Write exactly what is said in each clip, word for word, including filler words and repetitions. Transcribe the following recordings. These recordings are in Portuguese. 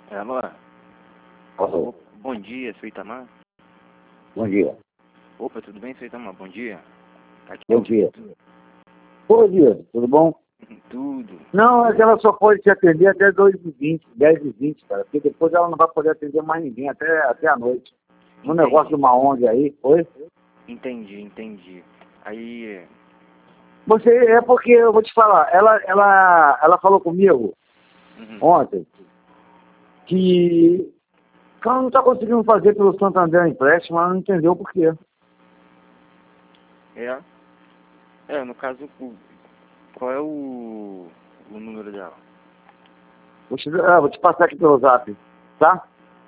Alô? Alô, Bom dia, seu Itamar? bom dia. Opa, tudo bem, seu Itamar? Bom dia. Aqui é Bom o dia. Vitor. Bom dia, tudo bom? Tudo. Não, é que ela só pode te atender até dois e vinte, dez e vinte, cara, porque depois ela não vai poder atender mais ninguém até, até a noite. Um Entendi. negócio de uma O N G aí, oi? Entendi, entendi. Aí, Você, é porque, eu vou te falar, ela, ela, ela falou comigo uhum. ontem que, que ela não está conseguindo fazer pelo Santander empréstimo, ela não entendeu por quê. É? É, no caso, o- qual é o, o número dela? Vou te, ah, vou te passar aqui pelo zap, tá?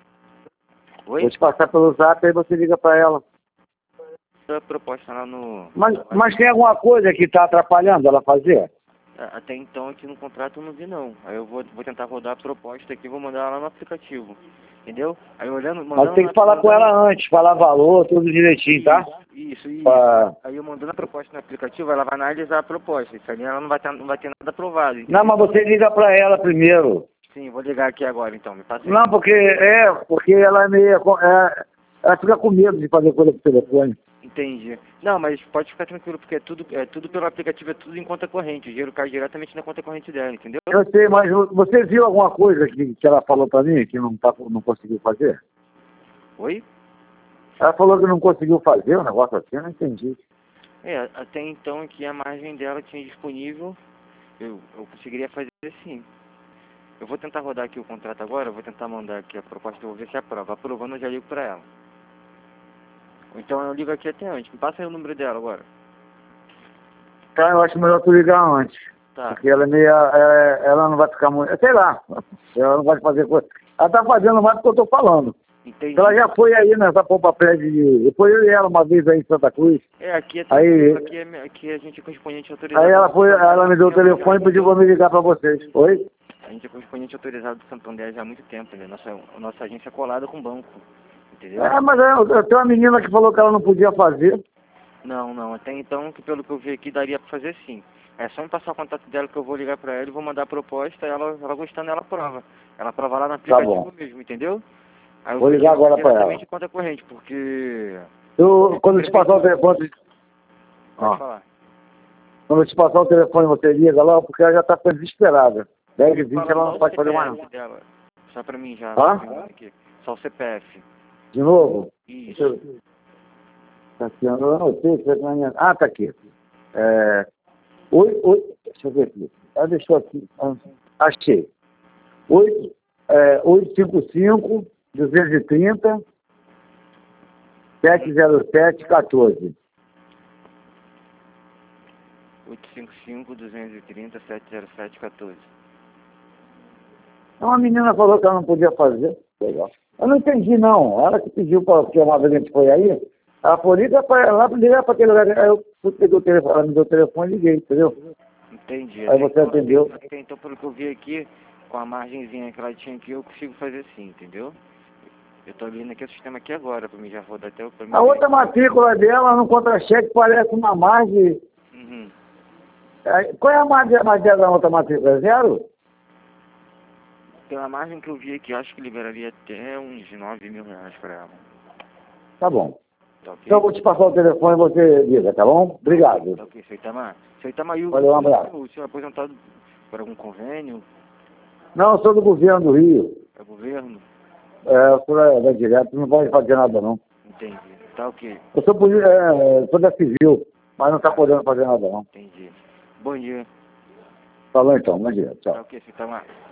Oi? Vou te passar pelo zap, aí você liga para ela. A proposta lá no... Mas, mas tem alguma coisa que está atrapalhando ela fazer? A- Até então aqui no contrato eu não vi não. Aí eu vou, vou tentar rodar a proposta aqui e vou mandar ela lá no aplicativo. Entendeu? Aí olhando, mandando... Mas tem que na- falar com mandando- ela antes, falar valor, tudo direitinho, tá? Isso, isso. Pra- Aí eu mandando a proposta no aplicativo, ela vai analisar a proposta. Isso ali ela não vai ter, não vai ter nada aprovado. Entendeu? Não, mas você liga pra ela primeiro. Sim, vou ligar aqui agora então, me passa aí. Não, porque é, porque ela é meio. É, ela fica com medo de fazer coisa por telefone. Entendi. Não, mas pode ficar tranquilo, porque é tudo, é tudo pelo aplicativo, é tudo em conta corrente. O dinheiro cai diretamente na conta corrente dela, entendeu? Eu sei, mas você viu alguma coisa que, que ela falou pra mim que não, tá, não conseguiu fazer? Oi? Ela falou que não conseguiu fazer um negócio assim, eu não entendi. É, até então que a margem dela tinha disponível, eu, eu conseguiria fazer sim. Eu vou tentar rodar aqui o contrato agora, eu vou tentar mandar aqui a proposta, eu vou ver se aprova. Aprovando eu já ligo pra ela. Ou então eu ligo aqui até antes. Me passa aí o número dela agora. Tá, eu acho melhor tu ligar antes. Tá. Porque ela é meio. É, ela não vai ficar muito. Sei lá. Ela não vai fazer coisa. Ela tá fazendo mais do que eu tô falando. Entendi. Ela já foi aí nessa pompa prédio de. Foi eu e ela uma vez aí em Santa Cruz. É, aqui é Aí, tranquilo, aqui, é, aqui a gente é correspondente autorizado. aí ela do foi, Santander, ela me deu o já há muito telefone e pediu tempo. pra me ligar pra vocês. Oi? A gente é correspondente autorizado do Santander já há muito tempo, né? Nossa, nossa agência é colada com o banco, entendeu? É, mas eu, eu tenho uma menina que falou que ela não podia fazer. Não, não, até então, que pelo que eu vi aqui, daria pra fazer sim. É só me passar o contato dela que eu vou ligar pra ela e vou mandar a proposta, ela, ela gostando, ela aprova. Ela aprova lá no aplicativo bom. mesmo, entendeu? Aí eu Vou vou ligar agora pra diretamente ela. em conta corrente, porque... Eu, quando eu te passar o telefone. Pode Ó, falar. quando eu te passar o telefone, você liga lá, porque ela já tá ficando desesperada. dez e vinte Fala ela só não o pode fazer mais C P F não. dela, só pra mim já, Hã? confirmando aqui. Só o C P F. De novo? Isso. Tá aqui, eu não anotei, você tá na minha... Ah, tá aqui. É... Oi, oi, deixa eu ver aqui. Ela deixou aqui. Ah, achei. oito, é, oito cinco cinco, dois três zero, sete zero sete, quatorze. oito cinco cinco, dois três zero, sete zero sete, quatorze. Uma menina falou que ela não podia fazer. Legal. Eu não entendi, não. Ela que pediu, pra, porque uma vez a gente foi aí, ela falou, liga pra ela, liga pra aquele lugar. Aí eu fui, peguei o telefone, ela me deu o telefone e liguei, entendeu? Entendi. Aí Até você então, atendeu. até então, pelo que eu vi aqui, com a margenzinha que ela tinha aqui, eu consigo fazer sim, entendeu? Eu tô abrindo aqui o sistema aqui agora, pra mim já rodar até o primeiro. A outra matrícula dela no contra-cheque parece uma margem. Uhum. Aí, qual é a margem, a margem da outra matrícula? É zero? Pela margem que eu vi aqui, eu acho que liberaria até uns nove mil reais pra ela. Tá bom. Tá ok? Então eu vou te passar o telefone e você liga, tá bom? Obrigado. Tá ok, seu Itamar. Seu Itamar, e o, Valeu, um abraço. o senhor é aposentado por algum convênio? Não, eu sou do governo do Rio. É governo? É, eu sou da, da direto, não pode fazer nada não. Entendi. Tá ok. Eu sou, poli- é, sou da civil, mas não tá podendo fazer nada não. Entendi. Bom dia. Falou então, bom dia, tchau. Tá ok, seu Itamar.